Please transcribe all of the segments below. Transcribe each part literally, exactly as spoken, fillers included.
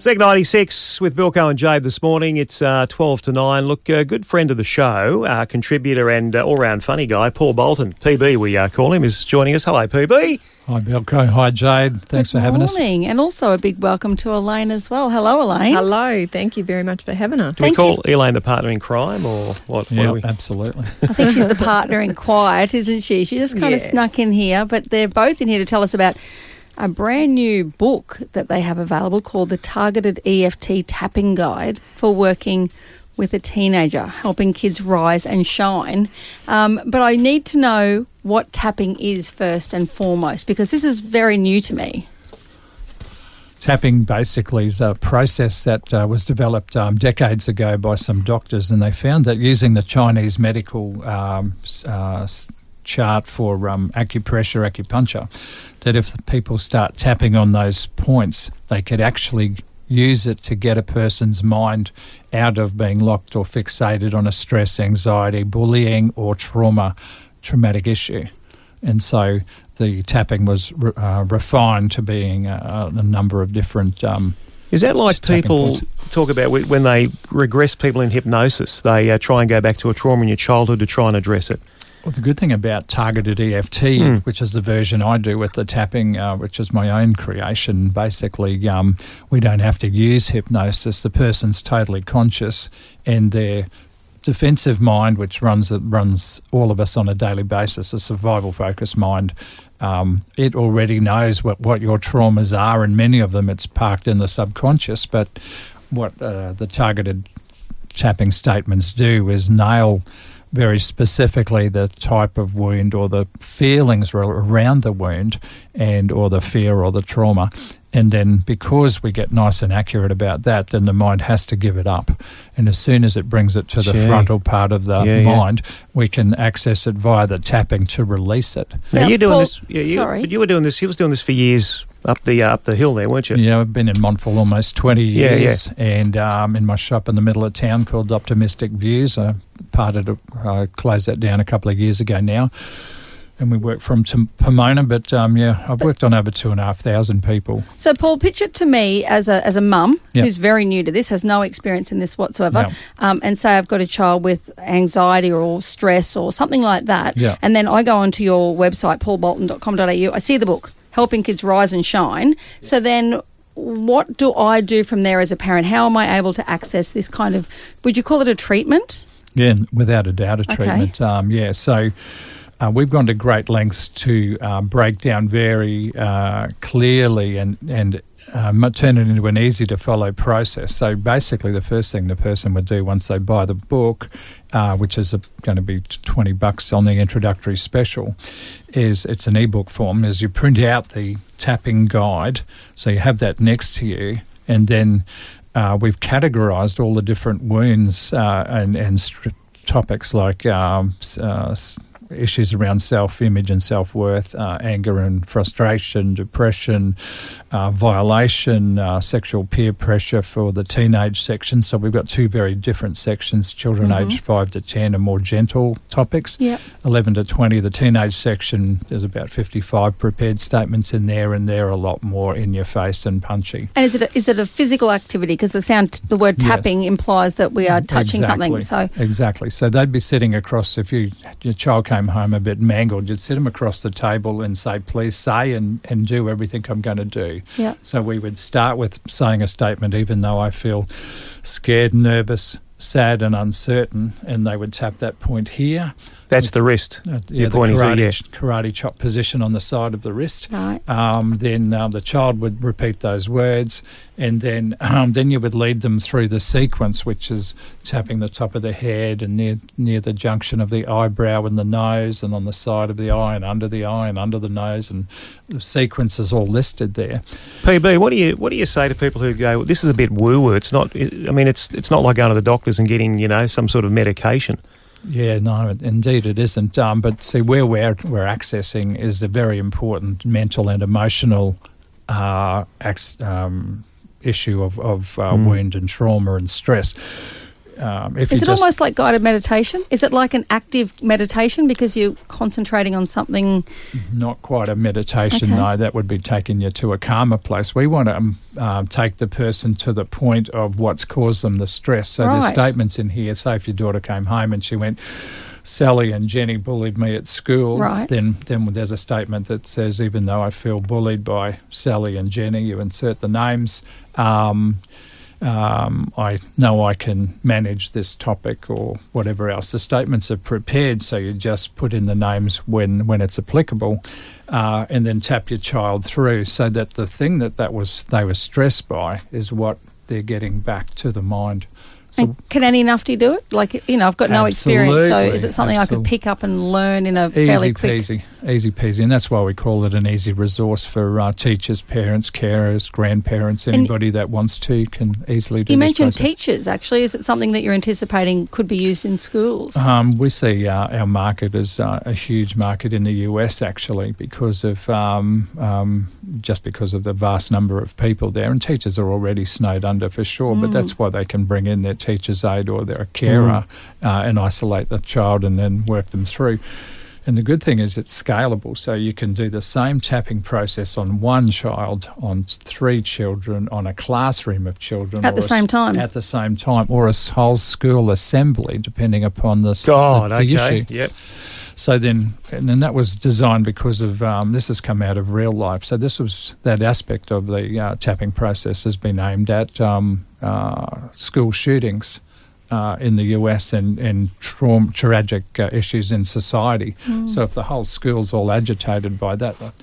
Seg ninety-six with Bilko and Jabe this morning. It's uh, twelve to nine. Look, a good friend of the show, uh, contributor and uh, all-round funny guy, Paul Bolton, P B we uh, call him, is joining us. Hello, P B. Hi, Bilko. Hi, Jade. Thanks Good for having us. Good morning. And also a big welcome to Elaine as well. Hello, Elaine. Hello. Thank you very much for having us. Do we call Elaine the partner in crime or what? Yeah, what we... absolutely. I think she's the partner in quiet, isn't she? She just kind Yes. of snuck in here, but they're both in here to tell us about a brand new book that they have available called the Targeted E F T Tapping Guide for Working with a Teenager, Helping Kids Rise and Shine. Um, but I need to know what tapping is first and foremost, because this is very new to me. Tapping basically is a process that uh, was developed um, decades ago by some doctors, and they found that using the Chinese medical um, uh, chart for um, acupressure, acupuncture, that if the people start tapping on those points, they could actually use it to get a person's mind out of being locked or fixated on a stress, anxiety, bullying or trauma, traumatic issue. And so the tapping was re- uh, refined to being a, a number of different um Is that like people points. talk about wh- when they regress people in hypnosis, they uh, try and go back to a trauma in your childhood to try and address it? Well, the good thing about targeted E F T, Mm. which is the version I do with the tapping, uh, which is my own creation, basically um, we don't have to use hypnosis. The person's totally conscious, and their defensive mind, which runs runs all of us on a daily basis, a survival-focused mind, um, it already knows what, what your traumas are, and many of them it's parked in the subconscious. But what uh, the targeted tapping statements do is nail very specifically the type of wound or the feelings around the wound and or the fear or the trauma. And then because we get nice and accurate about that, then the mind has to give it up. And as soon as it brings it to the Gee. frontal part of the Yeah, yeah. mind, we can access it via the tapping to release it. Now, Now, you're doing Paul- this. Yeah, you, sorry. But you were doing this. You was doing this for years up the uh, up the hill there, weren't you? Yeah, I've been in Montfort almost twenty Yeah, years, and um, in my shop in the middle of town called Optimistic Views. I parted, it, I closed that down a couple of years ago now, and we work from T- Pomona. But um, yeah, I've worked on over two and a half thousand people. So, Paul, picture it to me as a as a mum Yep. who's very new to this, has no experience in this whatsoever, Yep. um, and say I've got a child with anxiety or stress or something like that, Yeah. and then I go onto your website, paul bolton dot com dot a u, I see the book, Helping Kids Rise and Shine. So then what do I do from there as a parent? How am I able to access this kind of, would you call it a treatment? Yeah, without a doubt, a Okay. treatment. Um, yeah, so uh, we've gone to great lengths to uh, break down very uh, clearly and and um, turn it into an easy to follow process. So basically, the first thing the person would do once they buy the book, uh, which is going to be twenty bucks on the introductory special, is it's an ebook form. Is you print out the tapping guide, so you have that next to you, and then Uh, we've categorised all the different wounds uh, and, and st- topics like um, s- uh, s- issues around self-image and self-worth, uh, anger and frustration, depression, uh, violation, uh, sexual peer pressure for the teenage section. So we've got two very different sections. Children Mhm. aged five to ten are more gentle topics. Yeah. eleven to twenty, the teenage section, there's about fifty-five prepared statements in there, and they're a lot more in your face and punchy. And is it a, is it a physical activity? Because the sound, the word Yes. tapping implies that we are touching something. So Exactly. So they'd be sitting across, if you your child came home a bit mangled, you'd sit them across the table and say, please say and, and do everything I'm going to do. yeah, So we would start with saying a statement, even though I feel scared, nervous, sad and uncertain, and they would tap that point here. That's the wrist. Uh, You're yeah, the pointing to, karate, yeah. karate chop position on the side of the wrist. right. Um, then um, the child would repeat those words, and then um, then you would lead them through the sequence, which is tapping the top of the head and near near the junction of the eyebrow and the nose, and on the side of the eye and under the eye and under the nose, and the sequence is all listed there. P B, what do you what do you say to people who go, this is a bit woo-woo? It's not. I mean, it's it's not like going to the doctors and getting, you know, some sort of medication. Yeah, no, indeed it isn't. Um, but see, where we're, we're accessing is the very important mental and emotional uh, ac- um, issue of, of uh, Mm. wound and trauma and stress. um, if Is you it just, almost like guided meditation? Is it like an active meditation because you're concentrating on something? not quite a meditation, Okay. no, that would be taking you to a calmer place. We want to um, um, take the person to the point of what's caused them the stress. So there's Right. statements in here. Say if your daughter came home and she went, Sally and Jenny bullied me at school, Right. then then there's a statement that says, even though I feel bullied by Sally and Jenny, you insert the names, um, um, I know I can manage this topic or whatever else. The statements are prepared, so you just put in the names when, when it's applicable, uh, and then tap your child through so that the thing that, that was they were stressed by is what they're getting back to the mind. So And can Annie Nufty do it? Like, you know, I've got no experience, so Absolutely, is it something I could absolutely. pick up and learn in a fairly easy quick... peasy, easy peasy, and that's why we call it an easy resource for uh, teachers, parents, carers, grandparents, anybody that wants to can easily do You this mentioned process. teachers, actually. Is it something that you're anticipating could be used in schools? Um, we see uh, our market as uh, a huge market in the U S actually because of um, um, just because of the vast number of people there, and teachers are already snowed under for sure. But that's why they can bring in their teacher's aide or their carer uh, and isolate the child and then work them through. And the good thing is it's scalable, so you can do the same tapping process on one child, on three children, on a classroom of children. At the or a same s- time? At the same time, or a s- whole school assembly, depending upon the, s- God, the, the okay. issue. Yep. So then, and then that was designed because of, um, this has come out of real life. So this was, that aspect of the uh, tapping process has been aimed at um, uh, school shootings uh, in the U S and, and traum- tragic uh, issues in society. So if the whole school's all agitated by that, uh,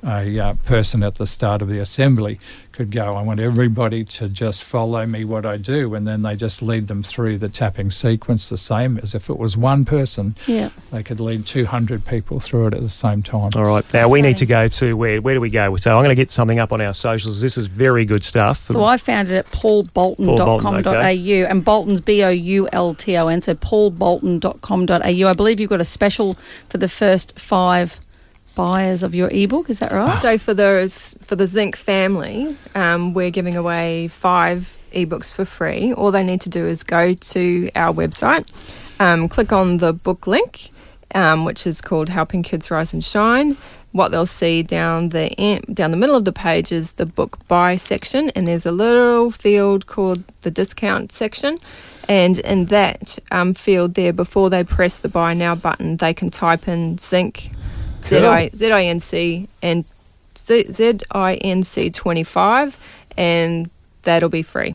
a uh, person at the start of the assembly could go, I want everybody to just follow me what I do, and then they just lead them through the tapping sequence the same as if it was one person. Yeah. They could lead two hundred people through it at the same time. All right. Now, we So- need to go to where? Where do we go? So I'm going to get something up on our socials. This is very good stuff. So I found it at paul bolton dot com dot a u, and Bolton's B O U L T O N, so paul bolton dot com dot a u. I believe you've got a special for the first five buyers of your ebook, is that right? So for those for the Zinc family, um, we're giving away five ebooks for free. All they need to do is go to our website, um, click on the book link, um, which is called Helping Kids Rise and Shine. What they'll see down the en- down the middle of the page is the book buy section, and there's a little field called the discount section. And in that um, field there, before they press the buy now button, they can type in Zinc, Z I Z I N C, and Z I N C twenty-five, and that'll be free.